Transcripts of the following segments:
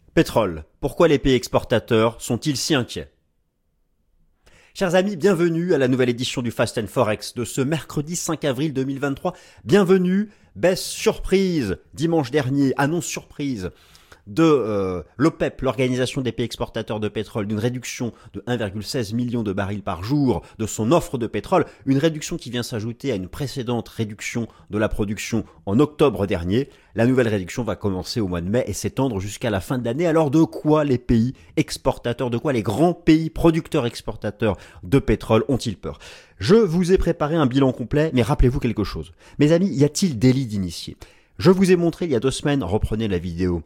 Pétrole. Pourquoi les pays exportateurs sont-ils si inquiets? Chers amis, bienvenue à la nouvelle édition du Fast and Forex de ce mercredi 5 avril 2023. Bienvenue, baisse surprise dimanche dernier, annonce surprise de l'OPEP, l'Organisation des pays exportateurs de pétrole, d'une réduction de 1,16 million de barils par jour de son offre de pétrole, une réduction qui vient s'ajouter à une précédente réduction de la production en octobre dernier. La nouvelle réduction va commencer au mois de mai et s'étendre jusqu'à la fin de l'année. Alors de quoi les pays exportateurs, de quoi les grands pays producteurs exportateurs de pétrole ont-ils peur? Je vous ai préparé un bilan complet, mais rappelez-vous quelque chose. Mes amis, y a-t-il délit d'initié? Je vous ai montré il y a 2 semaines, reprenez la vidéo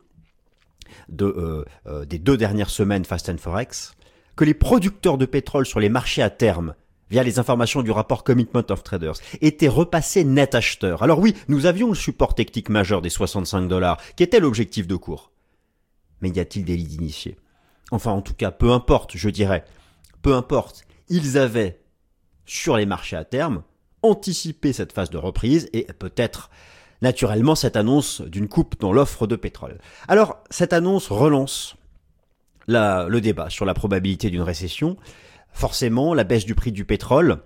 des 2 dernières semaines Fast and Forex, que les producteurs de pétrole sur les marchés à terme, via les informations du rapport Commitment of Traders, étaient repassés net acheteurs. Alors oui, nous avions le support technique majeur des 65 $, qui était l'objectif de cours. Mais y a-t-il délit d'initié? Enfin, en tout cas, peu importe, je dirais. Peu importe. Ils avaient, sur les marchés à terme, anticipé cette phase de reprise et peut-être naturellement cette annonce d'une coupe dans l'offre de pétrole. Alors, cette annonce relance le débat sur la probabilité d'une récession. Forcément, la baisse du prix du pétrole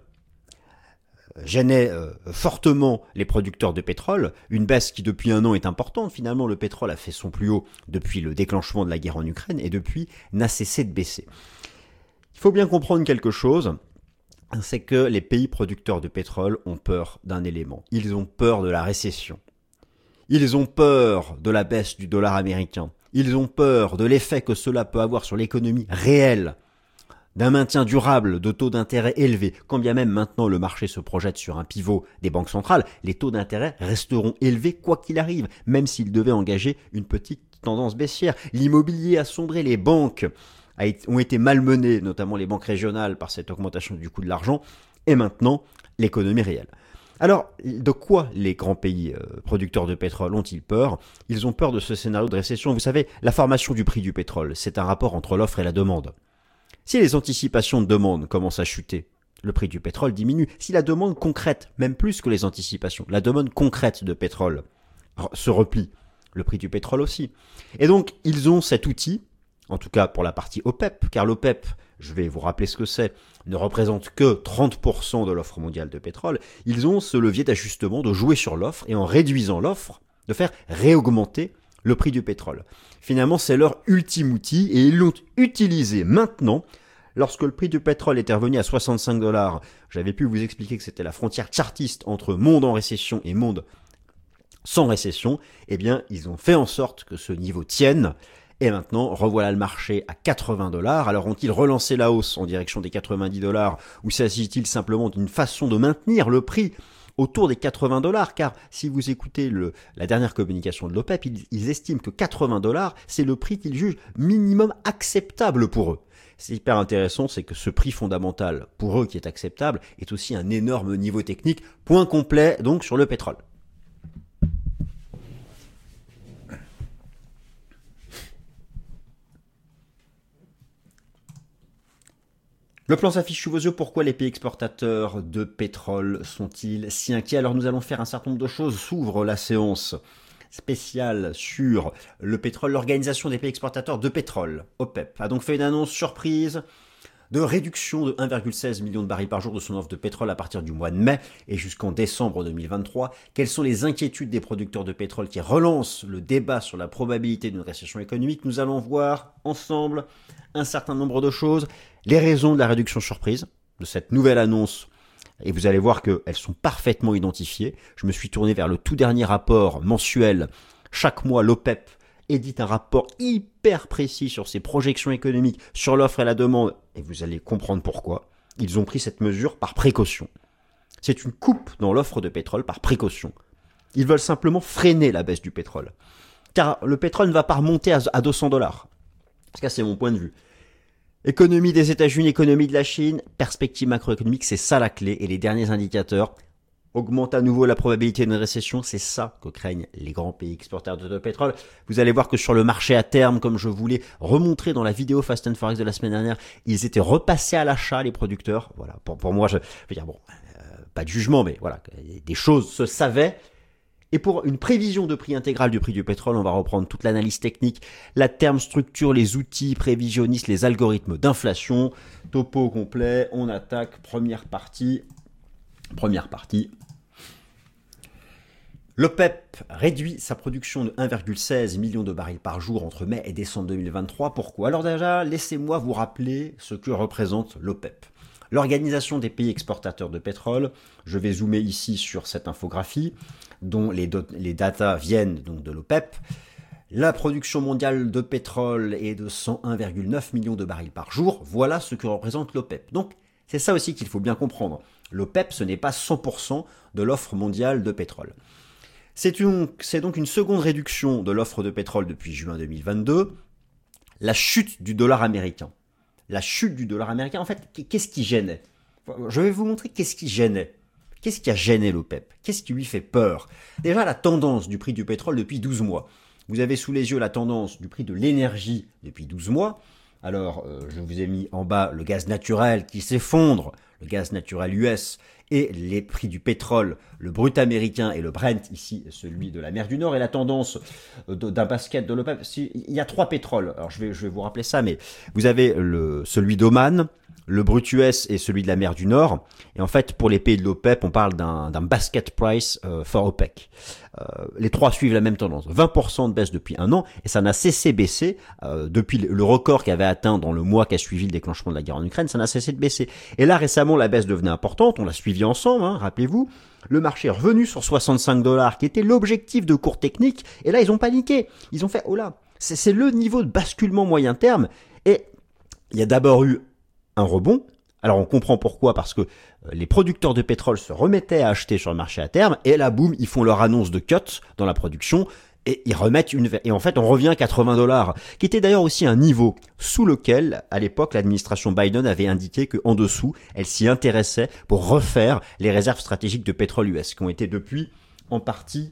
gênait fortement les producteurs de pétrole, une baisse qui depuis 1 an est importante. Finalement, le pétrole a fait son plus haut depuis le déclenchement de la guerre en Ukraine et depuis n'a cessé de baisser. Il faut bien comprendre quelque chose, c'est que les pays producteurs de pétrole ont peur d'un élément. Ils ont peur de la récession. Ils ont peur de la baisse du dollar américain. Ils ont peur de l'effet que cela peut avoir sur l'économie réelle, d'un maintien durable de taux d'intérêt élevés. Quand bien même maintenant le marché se projette sur un pivot des banques centrales, les taux d'intérêt resteront élevés quoi qu'il arrive, même s'ils devaient engager une petite tendance baissière. L'immobilier a sombré, les banques ont été malmenées, notamment les banques régionales, par cette augmentation du coût de l'argent, et maintenant l'économie réelle. Alors, de quoi les grands pays producteurs de pétrole ont-ils peur? Ils ont peur de ce scénario de récession. Vous savez, la formation du prix du pétrole, c'est un rapport entre l'offre et la demande. Si les anticipations de demande commencent à chuter, le prix du pétrole diminue. Si la demande concrète, même plus que les anticipations, la demande concrète de pétrole se replie, le prix du pétrole aussi. Et donc, ils ont cet outil, en tout cas pour la partie OPEP, car l'OPEP, je vais vous rappeler ce que c'est, ne représente que 30% de l'offre mondiale de pétrole. Ils ont ce levier d'ajustement, de jouer sur l'offre et en réduisant l'offre, de faire réaugmenter le prix du pétrole. Finalement, c'est leur ultime outil et ils l'ont utilisé maintenant. Lorsque le prix du pétrole était revenu à 65 $, j'avais pu vous expliquer que c'était la frontière chartiste entre monde en récession et monde sans récession. Eh bien, ils ont fait en sorte que ce niveau tienne. Et maintenant, revoilà le marché à 80 $. Alors ont-ils relancé la hausse en direction des 90 $, ou s'agit-il simplement d'une façon de maintenir le prix autour des 80 $? Car si vous écoutez la dernière communication de l'OPEP, ils estiment que 80 $, c'est le prix qu'ils jugent minimum acceptable pour eux. C'est hyper intéressant, c'est que ce prix fondamental pour eux qui est acceptable est aussi un énorme niveau technique. Point complet donc sur le pétrole. Le plan s'affiche sous vos yeux. Pourquoi les pays exportateurs de pétrole sont-ils si inquiets? Alors nous allons faire un certain nombre de choses. S'ouvre la séance spéciale sur le pétrole. L'Organisation des pays exportateurs de pétrole, OPEP, a donc fait une annonce surprise de réduction de 1,16 million de barils par jour de son offre de pétrole à partir du mois de mai et jusqu'en décembre 2023. Quelles sont les inquiétudes des producteurs de pétrole qui relancent le débat sur la probabilité d'une récession économique? Nous allons voir ensemble un certain nombre de choses. Les raisons de la réduction surprise de cette nouvelle annonce, et vous allez voir qu'elles sont parfaitement identifiées. Je me suis tourné vers le tout dernier rapport mensuel. Chaque mois, l'OPEP édite un rapport hyper précis sur ses projections économiques, sur l'offre et la demande, et vous allez comprendre pourquoi. Ils ont pris cette mesure par précaution. C'est une coupe dans l'offre de pétrole par précaution. Ils veulent simplement freiner la baisse du pétrole. Car le pétrole ne va pas remonter à 200 $. Parce que c'est mon point de vue. Économie des États-Unis, économie de la Chine, perspective macroéconomique, c'est ça la clé. Et les derniers indicateurs augmentent à nouveau la probabilité d'une récession. C'est ça que craignent les grands pays exportateurs de pétrole. Vous allez voir que sur le marché à terme, comme je voulais remontrer dans la vidéo Fast and Forex de la semaine dernière, ils étaient repassés à l'achat, les producteurs. Voilà. Pour moi, je veux dire, bon, pas de jugement, mais voilà, des choses se savaient. Et pour une prévision de prix intégral du prix du pétrole, on va reprendre toute l'analyse technique, la terme structure, les outils prévisionnistes, les algorithmes d'inflation. Topo complet, on attaque, première partie. L'OPEP réduit sa production de 1,16 million de barils par jour entre mai et décembre 2023. Pourquoi? Alors déjà, laissez-moi vous rappeler ce que représente l'OPEP. L'Organisation des pays exportateurs de pétrole, je vais zoomer ici sur cette infographie, dont les datas viennent donc de l'OPEP. La production mondiale de pétrole est de 101,9 millions de barils par jour. Voilà ce que représente l'OPEP. Donc, c'est ça aussi qu'il faut bien comprendre. L'OPEP, ce n'est pas 100% de l'offre mondiale de pétrole. C'est donc une seconde réduction de l'offre de pétrole depuis juin 2022. La chute du dollar américain. La chute du dollar américain, en fait, qu'est-ce qui gênait? Je vais vous montrer qu'est-ce qui gênait. Qu'est-ce qui a gêné l'OPEP? Qu'est-ce qui lui fait peur? Déjà, la tendance du prix du pétrole depuis 12 mois. Vous avez sous les yeux la tendance du prix de l'énergie depuis 12 mois. Alors, je vous ai mis en bas le gaz naturel qui s'effondre, le gaz naturel US, et les prix du pétrole, le brut américain et le Brent, ici celui de la mer du Nord, et la tendance d'un basket de l'OPEP. Il y a 3 pétroles, alors je vais vous rappeler ça, mais vous avez celui d'Oman, le brut US et celui de la mer du Nord. Et en fait, pour les pays de l'OPEP, on parle d'un basket price for OPEC. Les 3 suivent la même tendance. 20% de baisse depuis un an, et ça n'a cessé de baisser depuis le record qu'avait atteint dans le mois qui a suivi le déclenchement de la guerre en Ukraine, ça n'a cessé de baisser. Et là, récemment, la baisse devenait importante, on l'a suivi ensemble, rappelez-vous. Le marché est revenu sur 65 $, qui était l'objectif de cours technique, et là, ils ont paniqué. Ils ont fait, oh là, c'est le niveau de basculement moyen terme, et il y a d'abord eu un rebond. Alors on comprend pourquoi, parce que les producteurs de pétrole se remettaient à acheter sur le marché à terme, et là boum, ils font leur annonce de cut dans la production, et ils remettent et en fait on revient à 80 $, qui était d'ailleurs aussi un niveau sous lequel, à l'époque, l'administration Biden avait indiqué qu'en dessous, elle s'y intéressait pour refaire les réserves stratégiques de pétrole US, qui ont été depuis en partie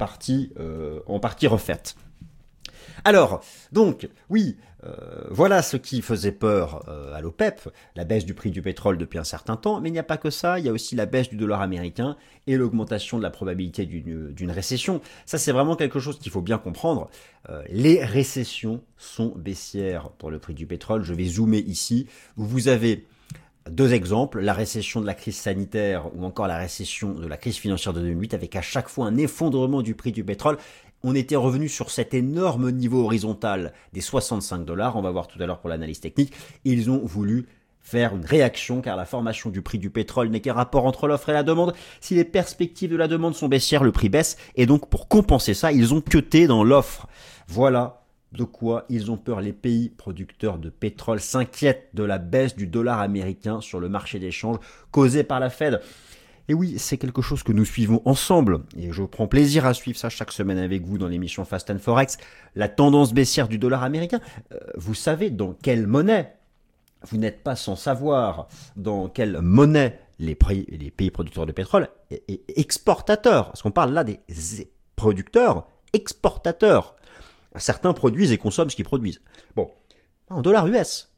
refaites. Alors, donc, oui, voilà ce qui faisait peur à l'OPEP, la baisse du prix du pétrole depuis un certain temps, mais il n'y a pas que ça, il y a aussi la baisse du dollar américain et l'augmentation de la probabilité d'une récession. Ça, c'est vraiment quelque chose qu'il faut bien comprendre. Les récessions sont baissières pour le prix du pétrole. Je vais zoomer ici, où vous avez 2 exemples, la récession de la crise sanitaire ou encore la récession de la crise financière de 2008, avec à chaque fois un effondrement du prix du pétrole. On était revenu sur cet énorme niveau horizontal des 65 $, on va voir tout à l'heure pour l'analyse technique. Ils ont voulu faire une réaction car la formation du prix du pétrole n'est qu'un rapport entre l'offre et la demande. Si les perspectives de la demande sont baissières, le prix baisse, et donc pour compenser ça, ils ont cuté dans l'offre. Voilà de quoi ils ont peur. Les pays producteurs de pétrole s'inquiètent de la baisse du dollar américain sur le marché d'échange causée par la Fed. Et oui, c'est quelque chose que nous suivons ensemble, et je prends plaisir à suivre ça chaque semaine avec vous dans l'émission Fast and Forex, la tendance baissière du dollar américain. Vous savez dans quelle monnaie? Vous n'êtes pas sans savoir dans quelle monnaie les pays producteurs de pétrole et exportateurs, parce qu'on parle là des producteurs, exportateurs. Certains produisent et consomment ce qu'ils produisent. Bon, en dollars US.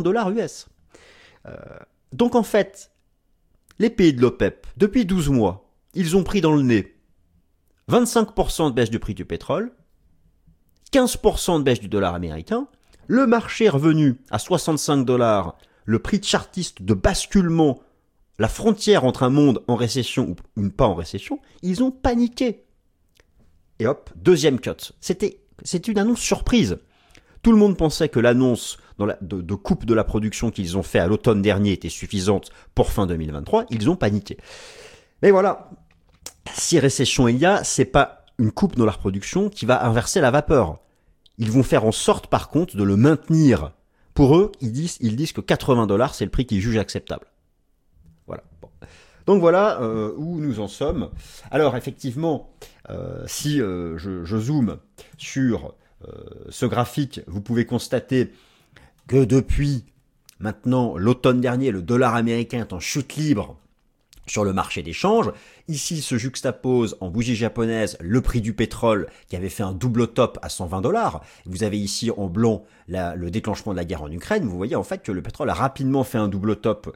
Donc en fait, les pays de l'OPEP, depuis 12 mois, ils ont pris dans le nez 25% de baisse du prix du pétrole, 15% de baisse du dollar américain, le marché est revenu à 65 $, le prix chartiste de basculement, la frontière entre un monde en récession ou pas en récession, ils ont paniqué. Et hop, deuxième cut. C'est une annonce surprise. Tout le monde pensait que l'annonce de coupe de la production qu'ils ont fait à l'automne dernier était suffisante pour fin 2023. Ils ont paniqué. Mais voilà, si récession il y a, c'est pas une coupe dans leur production qui va inverser la vapeur. Ils vont faire en sorte par contre de le maintenir. Pour eux, ils disent que 80 $, c'est le prix qu'ils jugent acceptable. Voilà. Bon. Donc voilà où nous en sommes. Alors effectivement, si je zoome sur ce graphique, vous pouvez constater que depuis maintenant l'automne dernier, le dollar américain est en chute libre sur le marché d'échange. Ici se juxtapose en bougie japonaise le prix du pétrole qui avait fait un double top à 120 $. Vous avez ici en blanc le déclenchement de la guerre en Ukraine. Vous voyez en fait que le pétrole a rapidement fait un double top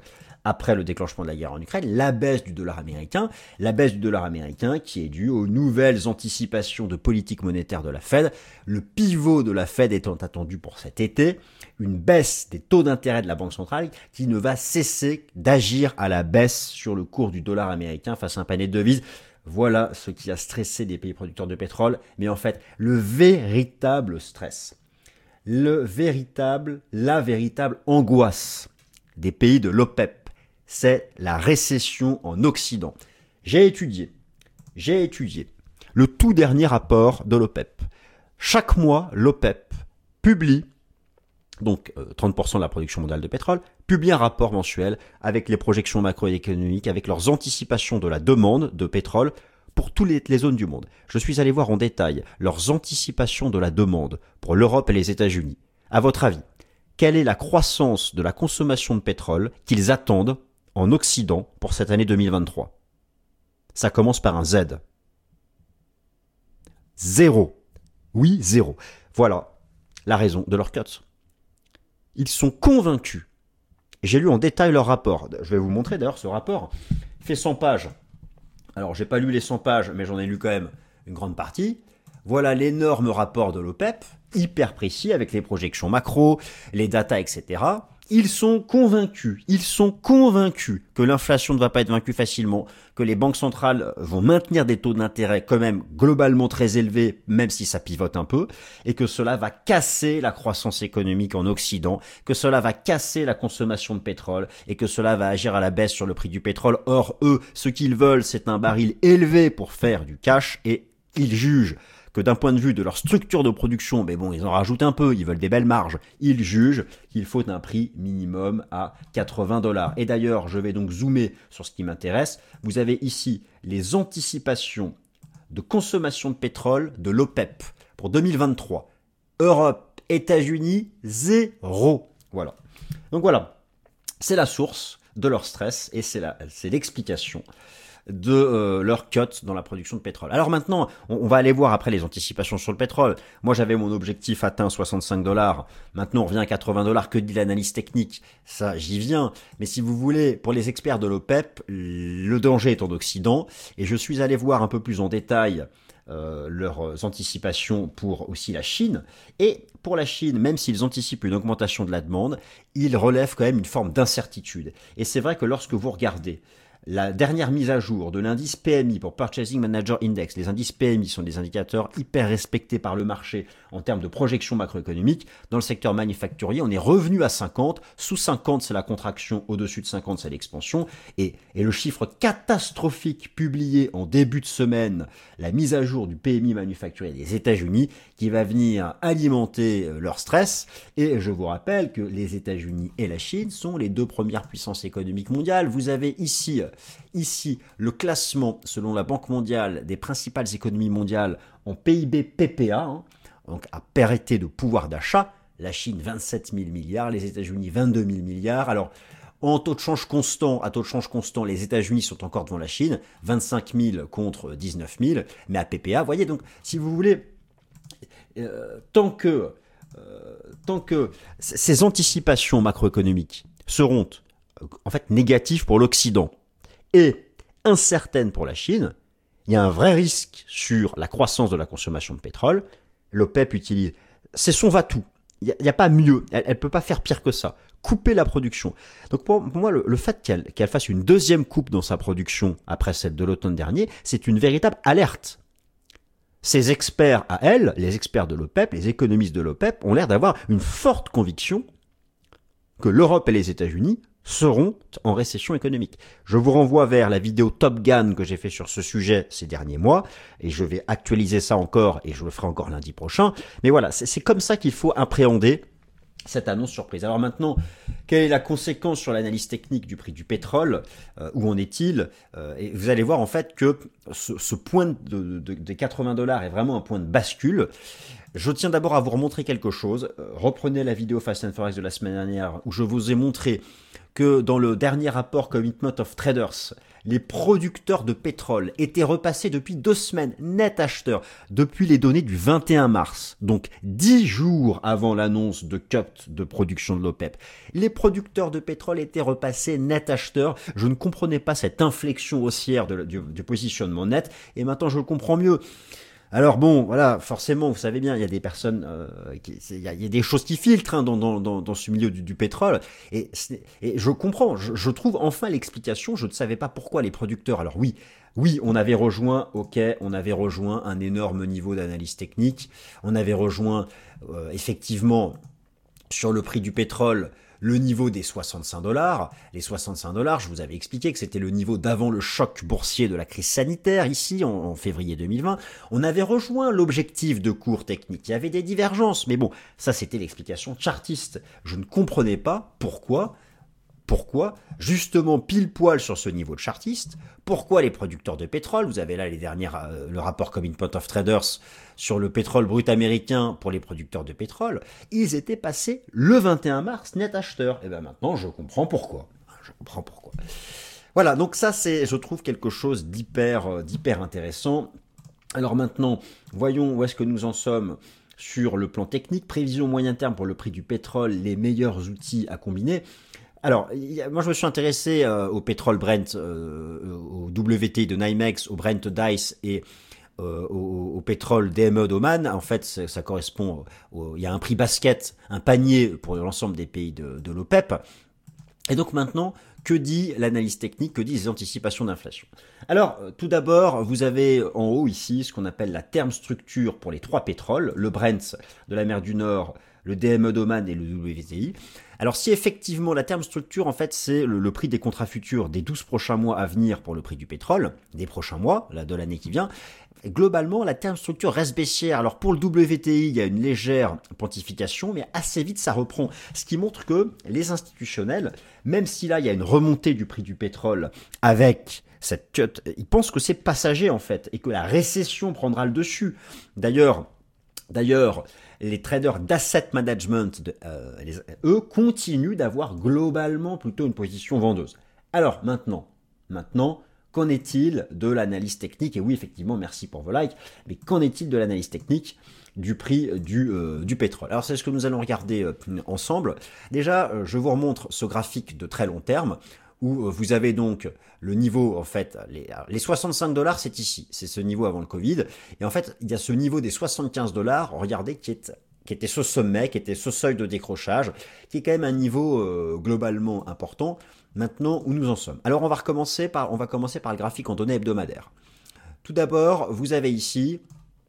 après le déclenchement de la guerre en Ukraine, la baisse du dollar américain qui est due aux nouvelles anticipations de politique monétaire de la Fed, le pivot de la Fed étant attendu pour cet été, une baisse des taux d'intérêt de la Banque centrale qui ne va cesser d'agir à la baisse sur le cours du dollar américain face à un panier de devises. Voilà ce qui a stressé des pays producteurs de pétrole, mais en fait, le véritable stress, la véritable angoisse des pays de l'OPEP, c'est la récession en Occident. J'ai étudié le tout dernier rapport de l'OPEP. Chaque mois, l'OPEP publie, donc 30% de la production mondiale de pétrole, publie un rapport mensuel avec les projections macroéconomiques, avec leurs anticipations de la demande de pétrole pour toutes les zones du monde. Je suis allé voir en détail leurs anticipations de la demande pour l'Europe et les États-Unis. À votre avis, quelle est la croissance de la consommation de pétrole qu'ils attendent en Occident pour cette année 2023? Ça commence par un Z. 0. Oui, 0. Voilà la raison de leur cuts. Ils sont convaincus. J'ai lu en détail leur rapport. Je vais vous montrer d'ailleurs ce rapport. Il fait 100 pages. Alors, j'ai pas lu les 100 pages, mais j'en ai lu quand même une grande partie. Voilà l'énorme rapport de l'OPEP, hyper précis avec les projections macro, les datas, etc. Ils sont convaincus que l'inflation ne va pas être vaincue facilement, que les banques centrales vont maintenir des taux d'intérêt quand même globalement très élevés, même si ça pivote un peu, et que cela va casser la croissance économique en Occident, que cela va casser la consommation de pétrole, et que cela va agir à la baisse sur le prix du pétrole. Or, eux, ce qu'ils veulent, c'est un baril élevé pour faire du cash, et ils jugent que d'un point de vue de leur structure de production, mais bon, ils en rajoutent un peu, ils veulent des belles marges, ils jugent qu'il faut un prix minimum à $80. Et d'ailleurs, je vais donc zoomer sur ce qui m'intéresse. Vous avez ici les anticipations de consommation de pétrole de l'OPEP pour 2023. Europe, États-Unis, 0. Voilà. Donc voilà, c'est la source de leur stress et c'est l'explication de leur cut dans la production de pétrole. Alors maintenant, on va aller voir après les anticipations sur le pétrole. Moi, j'avais mon objectif atteint $65. Maintenant, on revient à $80. Que dit l'analyse technique? Ça, j'y viens. Mais si vous voulez, pour les experts de l'OPEP, le danger est en Occident. Et je suis allé voir un peu plus en détail leurs anticipations pour aussi la Chine. Et pour la Chine, même s'ils anticipent une augmentation de la demande, ils relèvent quand même une forme d'incertitude. Et c'est vrai que lorsque vous regardez la dernière mise à jour de l'indice PMI pour Purchasing Manager Index, les indices PMI sont des indicateurs hyper respectés par le marché en termes de projection macroéconomique. Dans le secteur manufacturier, on est revenu à 50. Sous 50, c'est la contraction. Au-dessus de 50, c'est l'expansion. Et le chiffre catastrophique publié en début de semaine, la mise à jour du PMI manufacturier des États-Unis, qui va venir alimenter leur stress. Et je vous rappelle que les États-Unis et la Chine sont les deux premières puissances économiques mondiales. Vous avez ici le classement selon la Banque mondiale des principales économies mondiales en PIB PPA, donc à parité de pouvoir d'achat. La Chine 27 000 milliards, les États-Unis 22 000 milliards. Alors en taux de change constant, les États-Unis sont encore devant la Chine, 25 000 contre 19 000, mais à PPA, vous voyez, donc si vous voulez, tant que ces anticipations macroéconomiques seront en fait négatives pour l'Occident et incertaines pour la Chine, il y a un vrai risque sur la croissance de la consommation de pétrole. L'OPEP utilise, c'est son va-tout. Il n'y a pas mieux. Elle ne peut pas faire pire que ça. Couper la production. Donc pour moi, le fait qu'elle fasse une deuxième coupe dans sa production après celle de l'automne dernier, c'est une véritable alerte. Ces experts à elle, les experts de l'OPEP, les économistes de l'OPEP, ont l'air d'avoir une forte conviction que l'Europe et les États-Unis seront en récession économique. Je vous renvoie vers la vidéo Top Gun que j'ai fait sur ce sujet ces derniers mois, et je vais actualiser ça encore, et je le ferai encore lundi prochain. Mais voilà, c'est comme ça qu'il faut appréhender cette annonce surprise. Alors maintenant, quelle est la conséquence sur l'analyse technique du prix du pétrole? Où en est-il? Et vous allez voir en fait que ce point des $80 est vraiment un point de bascule. Je tiens d'abord à vous remontrer quelque chose. Reprenez la vidéo Fast and Forex de la semaine dernière où je vous ai montré que dans le dernier rapport Commitment of Traders, les producteurs de pétrole étaient repassés depuis 2 semaines net acheteurs, depuis les données du 21 mars, donc 10 jours avant l'annonce de cut de production de l'OPEP. Les producteurs de pétrole étaient repassés net acheteurs. Je ne comprenais pas cette inflexion haussière du positionnement net, et maintenant je le comprends mieux. Alors bon, voilà, forcément, vous savez bien, il y a des personnes, il y a des choses qui filtrent hein, dans ce milieu du pétrole, et je comprends, je trouve enfin l'explication. Je ne savais pas pourquoi les producteurs. Alors oui, on avait rejoint un énorme niveau d'analyse technique, on avait rejoint effectivement sur le prix du pétrole le niveau des $65. Les $65, je vous avais expliqué que c'était le niveau d'avant le choc boursier de la crise sanitaire, ici, en février 2020. On avait rejoint l'objectif de cours technique. Il y avait des divergences, mais bon, ça c'était l'explication chartiste. Je ne comprenais pas pourquoi, justement pile poil sur ce niveau de chartiste, pourquoi les producteurs de pétrole, vous avez là le rapport Commitment of Traders sur le pétrole brut américain pour les producteurs de pétrole, ils étaient passés le 21 mars net acheteurs. Et bien maintenant, je comprends pourquoi. Voilà, donc ça c'est, je trouve, quelque chose d'hyper intéressant. Alors maintenant, voyons où est-ce que nous en sommes sur le plan technique. Prévision moyen terme pour le prix du pétrole, les meilleurs outils à combiner. Alors, moi je me suis intéressé au pétrole Brent, au WTI de NYMEX, au Brent DICE et au pétrole DME d'Oman. En fait, ça correspond, il y a un prix basket, un panier pour l'ensemble des pays de l'OPEP. Et donc maintenant, que dit l'analyse technique, que disent les anticipations d'inflation? Alors, tout d'abord, vous avez en haut ici ce qu'on appelle la terme structure pour les 3 pétroles, le Brent de la mer du Nord, le DME d'Oman et le WTI. Alors si effectivement la terme structure, en fait, c'est le prix des contrats futurs des 12 prochains mois à venir pour le prix du pétrole, des prochains mois, là, de l'année qui vient, globalement, la terme structure reste baissière. Alors pour le WTI, il y a une légère pontification, mais assez vite ça reprend. Ce qui montre que les institutionnels, même si là il y a une remontée du prix du pétrole avec cette cut, ils pensent que c'est passager en fait, et que la récession prendra le dessus. D'ailleurs, les traders d'asset management, eux, continuent d'avoir globalement plutôt une position vendeuse. Alors maintenant, qu'en est-il de l'analyse technique? Et oui, effectivement, merci pour vos likes, mais qu'en est-il de l'analyse technique du prix du pétrole? Alors c'est ce que nous allons regarder ensemble. Déjà, je vous remontre ce graphique de très long terme, où vous avez donc le niveau, en fait, les $65, c'est ici, c'est ce niveau avant le Covid, et en fait, il y a ce niveau des $75, regardez, qui était ce sommet, qui était ce seuil de décrochage, qui est quand même un niveau globalement important. Maintenant, où nous en sommes? Alors, on va commencer par le graphique en données hebdomadaires. Tout d'abord, vous avez ici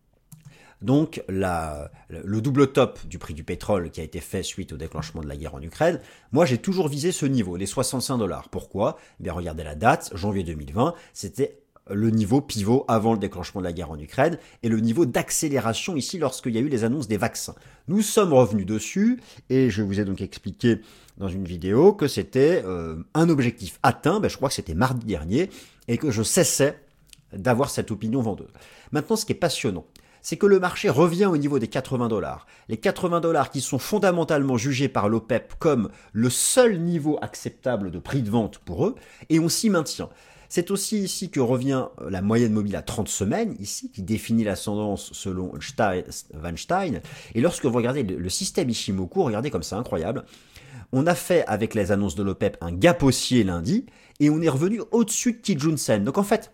donc le double top du prix du pétrole qui a été fait suite au déclenchement de la guerre en Ukraine. Moi, j'ai toujours visé ce niveau, les $65. Pourquoi? Eh bien, regardez la date, janvier 2020, c'était le niveau pivot avant le déclenchement de la guerre en Ukraine et le niveau d'accélération ici lorsqu'il y a eu les annonces des vaccins. Nous sommes revenus dessus et je vous ai donc expliqué dans une vidéo que c'était un objectif atteint, je crois que c'était mardi dernier, et que je cessais d'avoir cette opinion vendeuse. Maintenant, ce qui est passionnant, c'est que le marché revient au niveau des $80. Les $80 qui sont fondamentalement jugés par l'OPEP comme le seul niveau acceptable de prix de vente pour eux, et on s'y maintient. C'est aussi ici que revient la moyenne mobile à 30 semaines, ici, qui définit l'ascendance selon Weinstein. Et lorsque vous regardez le système Ishimoku, regardez comme c'est incroyable, on a fait avec les annonces de l'OPEP un gap haussier lundi, et on est revenu au-dessus de Kijun-sen. Donc en fait,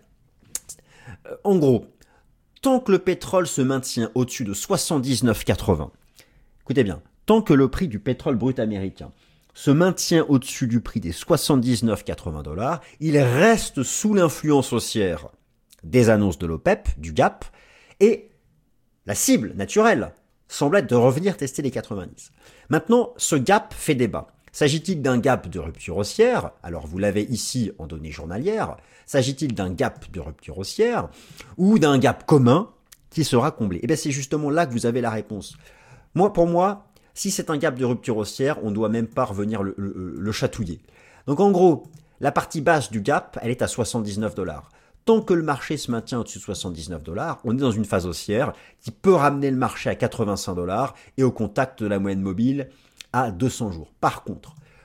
en gros, tant que le pétrole se maintient au-dessus de 79,80, écoutez bien, tant que le prix du pétrole brut américain se maintient au-dessus du prix des 79,80 $, il reste sous l'influence haussière des annonces de l'OPEP, du gap, et la cible naturelle semble être de revenir tester les 90. Maintenant, ce gap fait débat. S'agit-il d'un gap de rupture haussière? Alors vous l'avez ici en données journalières. S'agit-il d'un gap de rupture haussière ou d'un gap commun qui sera comblé? Eh bien c'est justement là que vous avez la réponse. Pour moi, si c'est un gap de rupture haussière, on ne doit même pas revenir le chatouiller. Donc en gros, la partie basse du gap, elle est à 79 $. Tant que le marché se maintient au-dessus de 79 $, on est dans une phase haussière qui peut ramener le marché à 85 $ et au contact de la moyenne mobile à 200 jours. Par contre,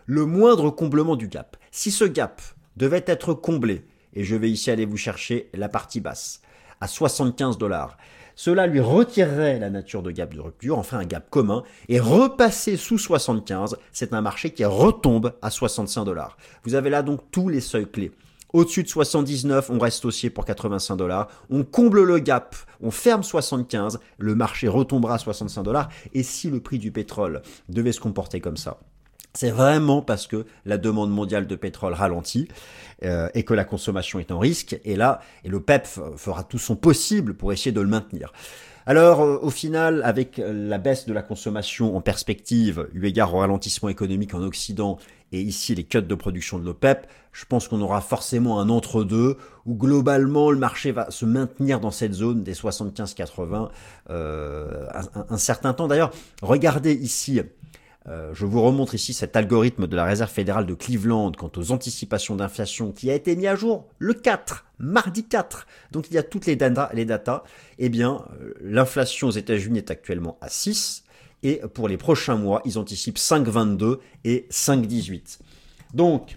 le moindre comblement du gap. Si ce gap devait être comblé, et je vais ici aller vous chercher la partie basse, à 75 $, cela lui retirerait la nature de gap de rupture, enfin un gap commun, et repasser sous 75, c'est un marché qui retombe à 65 $. Vous avez là donc tous les seuils clés. Au-dessus de 79, on reste haussier pour 85 $. On comble le gap, on ferme 75, le marché retombera à 65 $. Et si le prix du pétrole devait se comporter comme ça, c'est vraiment parce que la demande mondiale de pétrole ralentit et que la consommation est en risque. Et là, l'OPEP fera tout son possible pour essayer de le maintenir. Alors, au final, avec la baisse de la consommation en perspective, eu égard au ralentissement économique en Occident et ici les cuts de production de l'OPEP, je pense qu'on aura forcément un entre-deux où globalement le marché va se maintenir dans cette zone des 75-80 un certain temps. D'ailleurs, regardez ici. Je vous remontre ici cet algorithme de la Réserve fédérale de Cleveland quant aux anticipations d'inflation qui a été mis à jour le 4, mardi 4. Donc il y a toutes les datas. Eh bien, l'inflation aux États-Unis est actuellement à 6 et pour les prochains mois, ils anticipent 5,22 et 5,18. Donc,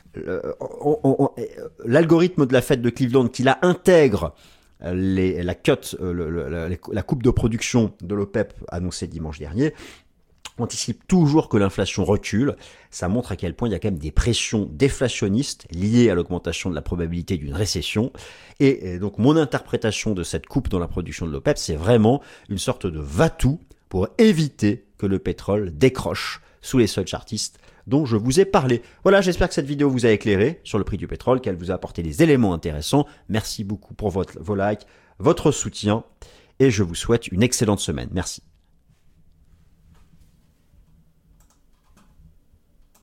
l'algorithme de la Fed de Cleveland qui la intègre la coupe de production de l'OPEP annoncée dimanche dernier, anticipe toujours que l'inflation recule. Ça montre à quel point il y a quand même des pressions déflationnistes liées à l'augmentation de la probabilité d'une récession. Et donc mon interprétation de cette coupe dans la production de l'OPEP, c'est vraiment une sorte de va-tout pour éviter que le pétrole décroche sous les seuils chartistes dont je vous ai parlé. Voilà, j'espère que cette vidéo vous a éclairé sur le prix du pétrole, qu'elle vous a apporté des éléments intéressants. Merci beaucoup pour vos likes, votre soutien et je vous souhaite une excellente semaine. Merci.